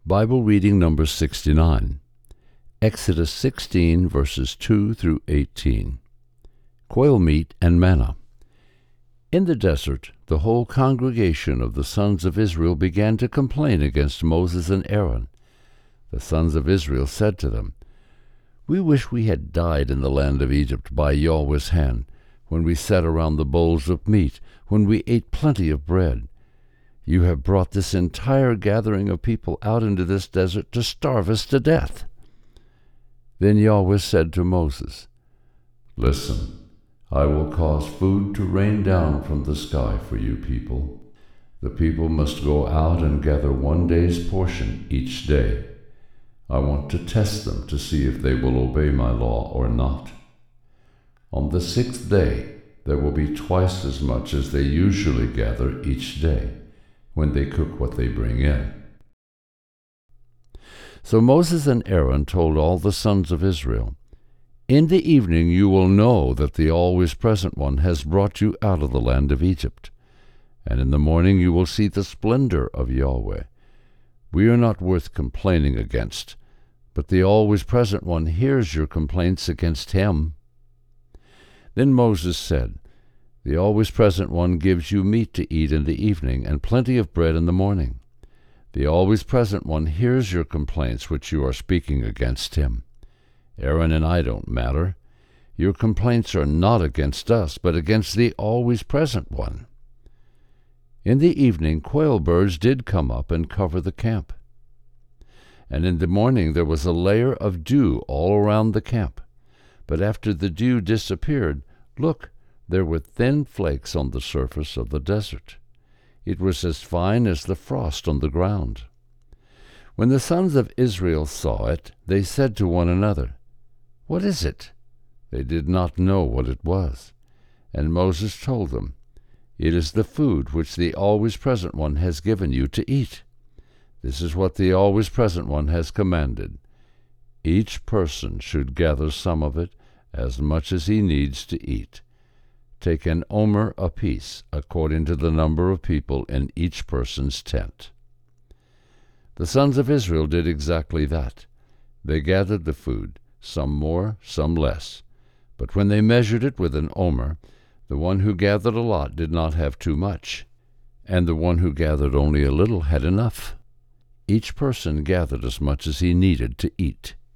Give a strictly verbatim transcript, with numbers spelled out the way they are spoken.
Bible reading number sixty-nine. Exodus sixteen, verses two through eighteen. Quail meat and manna. In the desert, the whole congregation of the sons of Israel began to complain against Moses and Aaron. The sons of Israel said to them, "We wish we had died in the land of Egypt by Yahweh's hand, when we sat around the bowls of meat, when we ate plenty of bread. You have brought this entire gathering of people out into this desert to starve us to death." Then Yahweh said to Moses, "Listen, I will cause food to rain down from the sky for you people. The people must go out and gather one day's portion each day. I want to test them to see if they will obey my law or not. On the sixth day there will be twice as much as they usually gather each day, when they cook what they bring in." So Moses and Aaron told all the sons of Israel, "In the evening you will know that the Always Present One has brought you out of the land of Egypt. And in the morning you will see the splendor of Yahweh. We are not worth complaining against, but the Always Present One hears your complaints against him." Then Moses said, "The Always Present One gives you meat to eat in the evening, and plenty of bread in the morning. The Always Present One hears your complaints which you are speaking against him. Aaron and I don't matter. Your complaints are not against us, but against the Always Present One." In the evening quail birds did come up and cover the camp. And in the morning there was a layer of dew all around the camp. But after the dew disappeared, look, there were thin flakes on the surface of the desert. It was as fine as the frost on the ground. When the sons of Israel saw it, they said to one another, "What is it?" They did not know what it was. And Moses told them, "It is the food which the Always Present One has given you to eat. This is what the Always Present One has commanded. Each person should gather some of it, as much as he needs to eat. Take an omer apiece, according to the number of people in each person's tent." The sons of Israel did exactly that. They gathered the food, some more, some less. But when they measured it with an omer, the one who gathered a lot did not have too much, and the one who gathered only a little had enough. Each person gathered as much as he needed to eat.